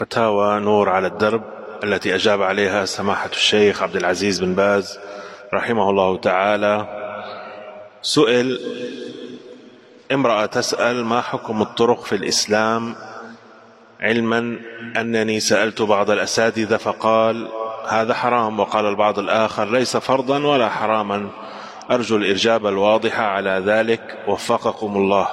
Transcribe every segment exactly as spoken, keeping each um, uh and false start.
فتاوى نور على الدرب التي أجاب عليها سماحة الشيخ عبد العزيز بن باز رحمه الله تعالى. سئل: امرأة تسأل: ما حكم الطرق في الإسلام، علما أنني سألت بعض الأساتذة فقال هذا حرام، وقال البعض الآخر ليس فرضا ولا حراما، أرجو الإجابة الواضحة على ذلك وفقكم الله.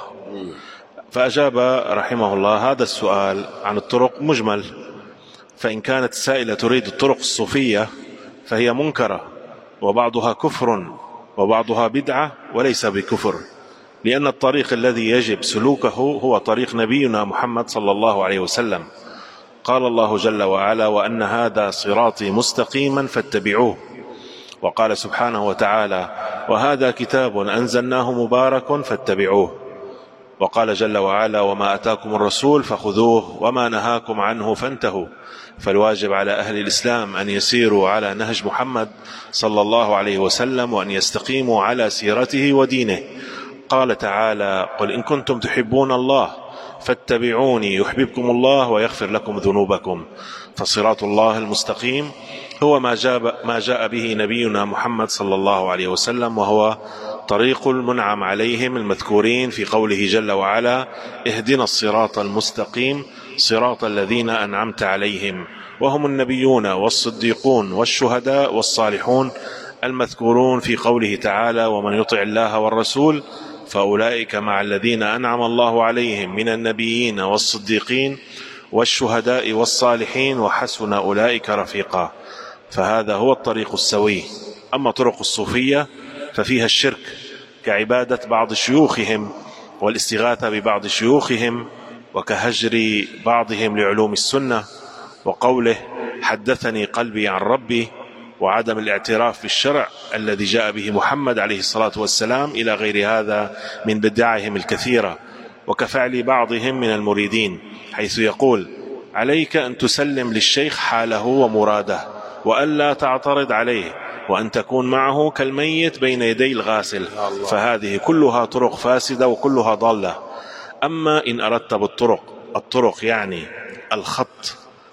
فأجاب رحمه الله: هذا السؤال عن الطرق مجمل، فإن كانت السائلة تريد الطرق الصوفية فهي منكرة، وبعضها كفر وبعضها بدعة وليس بكفر، لأن الطريق الذي يجب سلوكه هو طريق نبينا محمد صلى الله عليه وسلم. قال الله جل وعلا: وأن هذا صراطي مستقيما فاتبعوه. وقال سبحانه وتعالى: وهذا كتاب أنزلناه مبارك فاتبعوه. وقال جل وعلا: وما أتاكم الرسول فخذوه وما نهاكم عنه فانتهوا. فالواجب على أهل الإسلام أن يسيروا على نهج محمد صلى الله عليه وسلم، وأن يستقيموا على سيرته ودينه. قال تعالى: قل إن كنتم تحبون الله فاتبعوني يحببكم الله ويغفر لكم ذنوبكم. فصراط الله المستقيم هو ما جاء, ما جاء به نبينا محمد صلى الله عليه وسلم، وهو طريق المنعم عليهم المذكورين في قوله جل وعلا: اهدنا الصراط المستقيم صراط الذين أنعمت عليهم، وهم النبيون والصديقون والشهداء والصالحون المذكورون في قوله تعالى: ومن يطع الله والرسول فأولئك مع الذين أنعم الله عليهم من النبيين والصديقين والشهداء والصالحين وحسن أولئك رفيقا. فهذا هو الطريق السوي. أما طرق الصوفية ففيها الشرك، كعبادة بعض شيوخهم والاستغاثة ببعض شيوخهم، وكهجر بعضهم لعلوم السنة، وقوله حدثني قلبي عن ربي، وعدم الاعتراف بالشرع الذي جاء به محمد عليه الصلاة والسلام، إلى غير هذا من بدعهم الكثيرة. وكفعل بعضهم من المريدين، حيث يقول: عليك أن تسلم للشيخ حاله ومراده، وألا تعترض عليه، وأن تكون معه كالميت بين يدي الغاسل. فهذه كلها طرق فاسدة وكلها ضالة. أما إن أردت بالطرق الطرق يعني الخط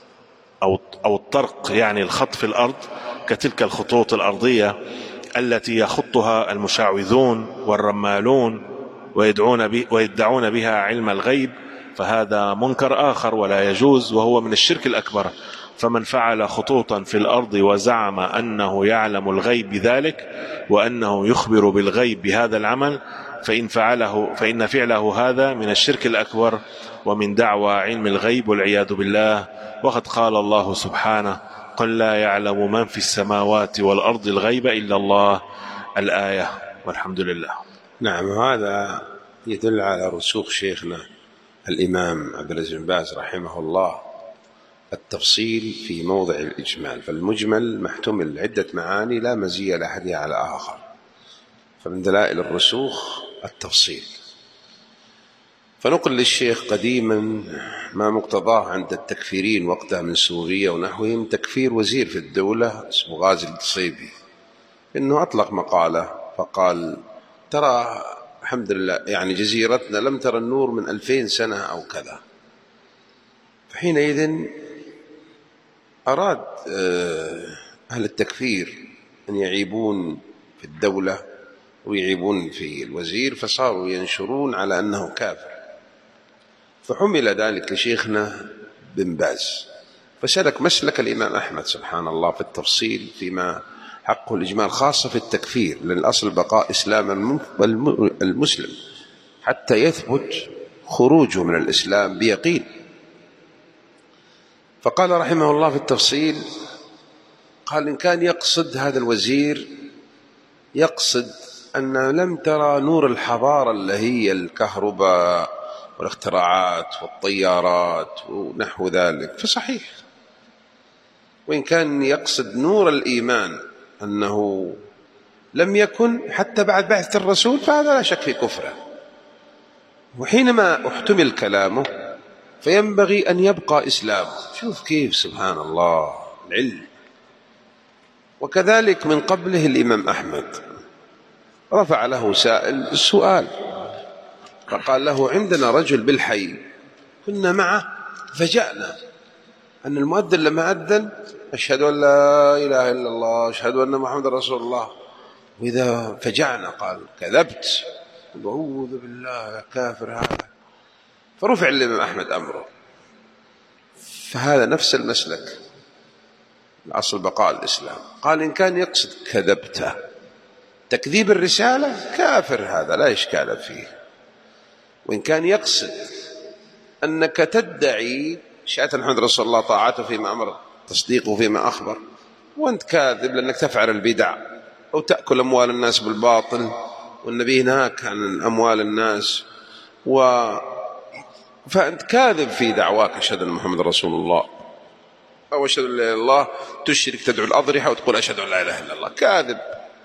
أو أو الطرق يعني الخط في الأرض، كتلك الخطوط الأرضية التي يخطها المشعوذون والرمالون ويدعون, به ويدعون بها علم الغيب، فهذا منكر آخر ولا يجوز، وهو من الشرك الأكبر. فمن فعل خطوطا في الأرض وزعم أنه يعلم الغيب بذلك، وأنه يخبر بالغيب بهذا العمل، فإن فعله فإن فعله هذا من الشرك الأكبر ومن دعوى علم الغيب والعياذ بالله. وقد قال الله سبحانه: قل لا يعلم من في السماوات والأرض الغيب إلا الله. الآية. والحمد لله. نعم، هذا يدل على رسوخ شيخنا الإمام عبد العزيز بن باز رحمه الله التفصيل في موضع الإجمال، فالمجمل محتمل عدة معاني لا مزية لأحدها على آخر، فمن دلائل الرسوخ التفصيل. فنقل للشيخ قديما ما مقتضاه عند التكفيرين وقتها من سوريا ونحوهم تكفير وزير في الدولة اسمه غازي القصيبي، إنه أطلق مقالة فقال: ترى الحمد لله يعني جزيرتنا لم ترى النور من ألفين سنة أو كذا. فحينئذ أراد أهل التكفير أن يعيبون في الدولة ويعيبون في الوزير، فصاروا ينشرون على أنه كافر، فحمل ذلك لشيخنا بن باز، فسلك مسلك الإمام أحمد سبحان الله في التفصيل فيما حقه الإجمال، خاصة في التكفير، لأن الأصل بقاء إسلام المسلم حتى يثبت خروجه من الإسلام بيقين. فقال رحمه الله في التفصيل، قال: إن كان يقصد هذا الوزير يقصد أن لم ترى نور الحضارة اللي هي الكهرباء والاختراعات والطيارات ونحو ذلك فصحيح، وإن كان يقصد نور الإيمان أنه لم يكن حتى بعد بعثة الرسول فهذا لا شك في كفره. وحينما احتمل كلامه فينبغي أن يبقى إسلامه. شوف كيف سبحان الله العلم. وكذلك من قبله الإمام أحمد رفع له سائل السؤال فقال له: عندنا رجل بالحي كنا معه فجأنا أن المؤذن لما أذن أشهد أن لا إله إلا الله أشهد أن محمد رسول الله، وإذا فجعنا قال كذبت، أعوذ بالله كافر هذا، فرفع الإمام أحمد أمره. فهذا نفس المسلك، الأصل بقاء الإسلام. قال إن كان يقصد كذبت تكذيب الرسالة كافر، هذا لا إشكال فيه. وإن كان يقصد أنك تدعي شهادة محمد رسول الله، طاعته فيما أمر، تصديقه فيما أخبر، وأنت كاذب لأنك تفعل البدع أو تأكل أموال الناس بالباطل، والنبي نهاك عن أموال الناس، و... فأنت كاذب في دعواك أشهد أن محمد رسول الله أو أشهد أن لا إله إلا الله، تشرك تدعو الأضرحة وتقول أشهد أن لا إله إلا الله، كاذب.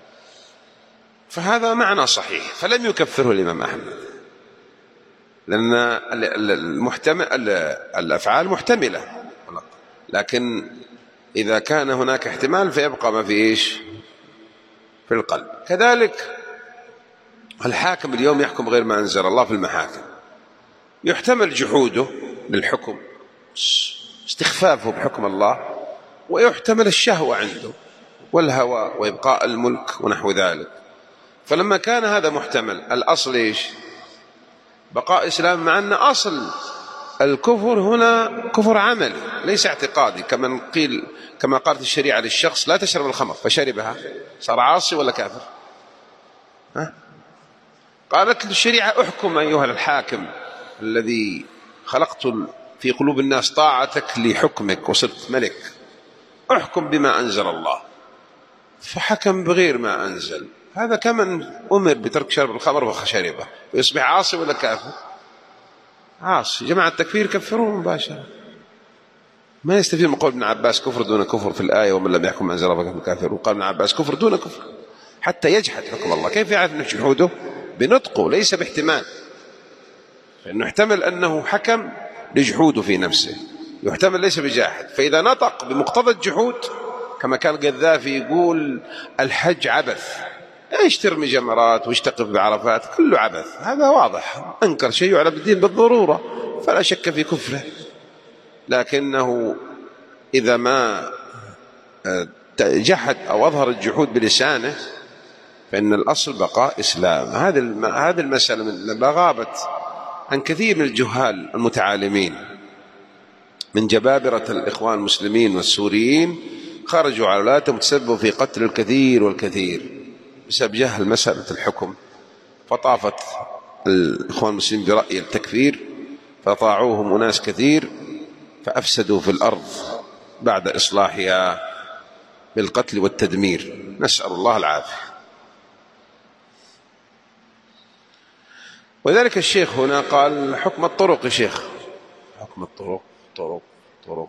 فهذا معنى صحيح، فلم يكفره الإمام أحمد، لأن المحتمل الأفعال محتملة، لكن إذا كان هناك احتمال فيبقى ما في إيش في القلب. كذلك الحاكم اليوم يحكم غير ما أنزل الله في المحاكم، يحتمل جحوده للحكم، استخفافه بحكم الله، ويحتمل الشهوة عنده والهوى وإبقاء الملك ونحو ذلك. فلما كان هذا محتمل، الأصل إيش؟ بقاء إسلام، مع أن أصل الكفر هنا كفر عملي ليس اعتقادي، كما قيل كما قالت الشريعة للشخص لا تشرب الخمر فشربها، صار عاصي ولا كافر؟ ها؟ قالت الشريعة احكم أيها الحاكم الذي خلقت في قلوب الناس طاعتك لحكمك وصرت ملك، احكم بما أنزل الله، فحكم بغير ما أنزل، هذا كمن أمر بترك شرب الخمر فشربه، ويصبح عاصي ولا كافر؟ عاصي. جماعة التكفير كفروه مباشرة، ما يستفيد من قول ابن عباس كفر دون كفر في الآية ومن لم يحكم أنزل الله فهو كافر، وقال ابن عباس كفر دون كفر حتى يجحد حكم الله. كيف يعرف أنه جحوده؟ بنطقه ليس باحتمال، فإنه يحتمل أنه حكم لجحوده في نفسه، يحتمل ليس بجاحد. فإذا نطق بمقتضى الجحود كما كان القذافي يقول الحج عبث، ايش ترمي جمرات وايش تقف بعرفات، كله عبث، هذا واضح، انكر شيء يعلم الدين بالضروره فلا شك في كفره. لكنه اذا ما جحد او اظهر الجحود بلسانه فان الاصل بقاء اسلام. هذه هذه المساله لما غابت عن كثير من الجهال المتعالمين من جبابره الاخوان المسلمين والسوريين، خرجوا على ولاتهم وتسببوا في قتل الكثير والكثير بسبب جهل مسألة الحكم. فطافت الإخوان المسلمين برأي التكفير فطاعوهم أناس كثير، فأفسدوا في الأرض بعد إصلاحها بالقتل والتدمير، نسأل الله العافية. وذلك الشيخ هنا قال حكم الطرق، يا شيخ حكم الطرق، طرق طرق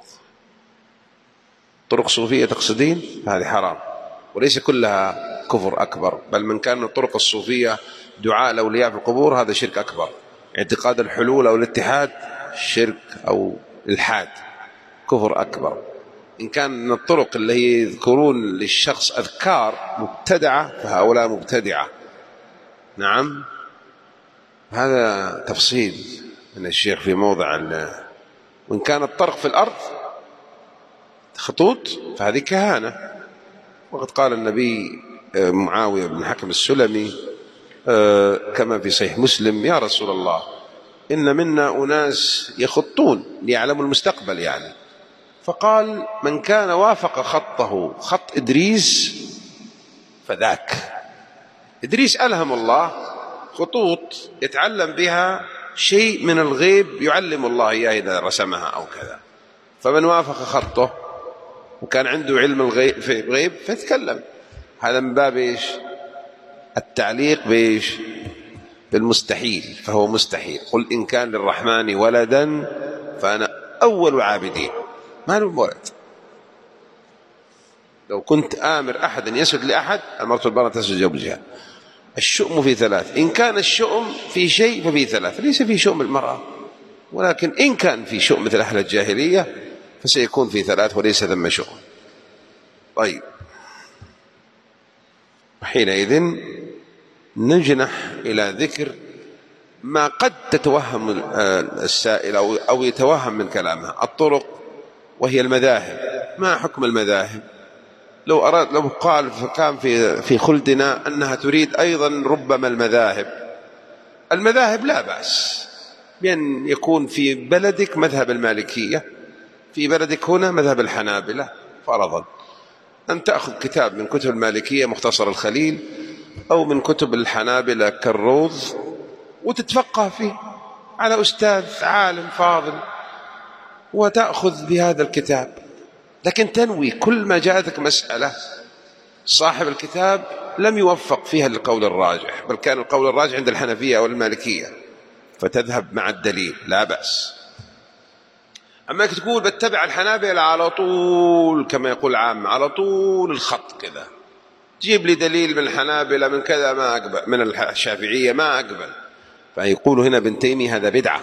طرق صوفية تقصدين؟ هذه حرام وليس كلها كفر أكبر، بل من كان الطرق الصوفية دعاء الأولياء في القبور هذا شرك أكبر، اعتقاد الحلول أو الاتحاد شرك أو الحاد كفر أكبر. إن كان من الطرق اللي هي يذكرون للشخص أذكار مبتدعة فهؤلاء مبتدعة. نعم، هذا تفصيل من الشيخ في موضع. وإن كان الطرق في الأرض خطوط فهذه كهانة، وقد قال النبي معاوية بن الحكم السلمي كما في صحيح مسلم يا رسول الله إن منا أناس يخطون ليعلموا المستقبل يعني، فقال من كان وافق خطه خط إدريس فذاك. إدريس ألهم الله خطوط يتعلم بها شيء من الغيب يعلم الله إياه إذا رسمها أو كذا، فمن وافق خطه وكان عنده علم الغيب في الغيب فيتكلم. هذا من باب إيش؟ التعليق بإيش؟ بالمستحيل، فهو مستحيل. قل إن كان للرحمن ولدا فأنا أول عابدين. ما له ولد، لو كنت آمر أحد أن يسجد لأحد أمرت البر تسجد زوجها. الشؤم في ثلاث، إن كان الشؤم في شيء ففي ثلاث، ليس في شؤم المرأة، ولكن إن كان في شؤم مثل أهل الجاهلية فسيكون في ثلاث وليس ثم شؤم. طيب، حينئذ نجنح إلى ذكر ما قد تتوهم السائل أو يتوهم من كلامها. الطرق وهي المذاهب. ما حكم المذاهب؟ لو أراد لو قال فكان في في خلدنا أنها تريد أيضا ربما المذاهب المذاهب لا بأس بأن يكون في بلدك مذهب المالكية، في بلدك هنا مذهب الحنابلة فرضا، أن تأخذ كتاب من كتب المالكية مختصر الخليل أو من كتب الحنابلة كالروض وتتفقه فيه على أستاذ عالم فاضل وتأخذ بهذا الكتاب. لكن تنوي كل ما جاءتك مسألة صاحب الكتاب لم يوفق فيها للقول الراجح، بل كان القول الراجح عند الحنفية أو المالكية، فتذهب مع الدليل لا بأس. أما تقول بتبع الحنابلة على طول كما يقول عام على طول الخط كذا، جيب لي دليل من الحنابلة من كذا ما أقبل، من الشافعية ما أقبل. فيقول هنا ابن تيمية هذا بدعة،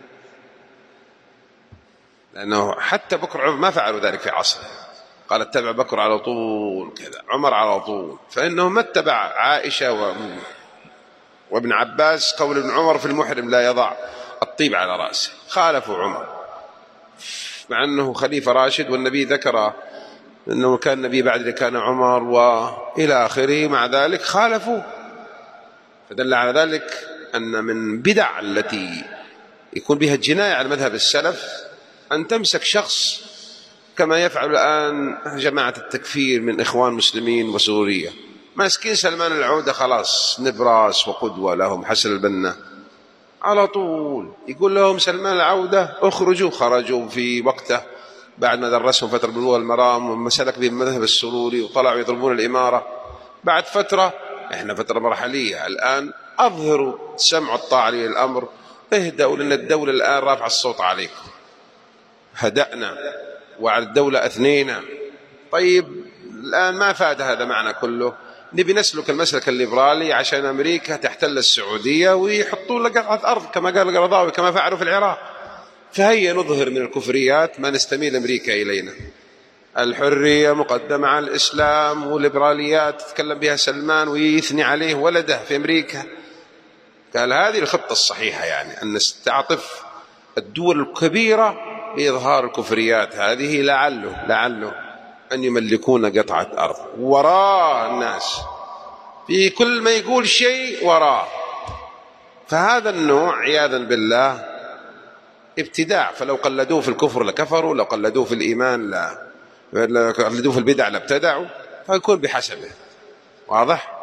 لأنه حتى بكر عمر ما فعلوا ذلك في عصره، قال اتبع بكر على طول كذا، عمر على طول، فإنه ما اتبع عائشة و... وابن عباس. قول ابن عمر في المحرم لا يضع الطيب على رأسه، خالفوا عمر مع أنه خليفة راشد، والنبي ذكر أنه كان النبي بعد كان عمر وإلى آخره، مع ذلك خالفوا. فدل على ذلك أن من بدع التي يكون بها الجناية على مذهب السلف أن تمسك شخص كما يفعل الآن جماعة التكفير من إخوان مسلمين وسوريا، ماسكين سلمان العودة خلاص نبراس وقدوة لهم، حسن البنا على طول يقول لهم سلمان العودة اخرجوا، خرجوا في وقته بعد ما درسهم فترة بلوغ المرام ومسلك بهم المذهب السروري وطلعوا يطلبون الإمارة. بعد فترة إحنا فترة مرحلية الآن أظهروا سمع الطاعة للأمر، اهدأوا لأن الدولة الآن رافع الصوت عليكم، هدأنا وعلى الدولة أثنينا. طيب الآن ما فاد هذا معنا كله، نبي نسلك المسلك الليبرالي عشان أمريكا تحتل السعودية ويحطون لك قطعة أرض كما قال القرضاوي كما فعلوا في العراق. فهيا نظهر من الكفريات ما نستميل أمريكا إلينا، الحرية مقدمة على الإسلام والليبراليات تتكلم بها سلمان ويثني عليه ولده في أمريكا. قال هذه الخطة الصحيحة، يعني أن نستعطف الدول الكبيرة لإظهار الكفريات هذه، لعله لعله أن يملكون قطعة أرض وراء الناس، في كل ما يقول شيء وراء. فهذا النوع عياذا بالله ابتداع، فلو قلدوه في الكفر لكفروا، لو قلدوه في الإيمان لا، لو قلدوه في البدع لابتدعوا، فيكون بحسبه. واضح؟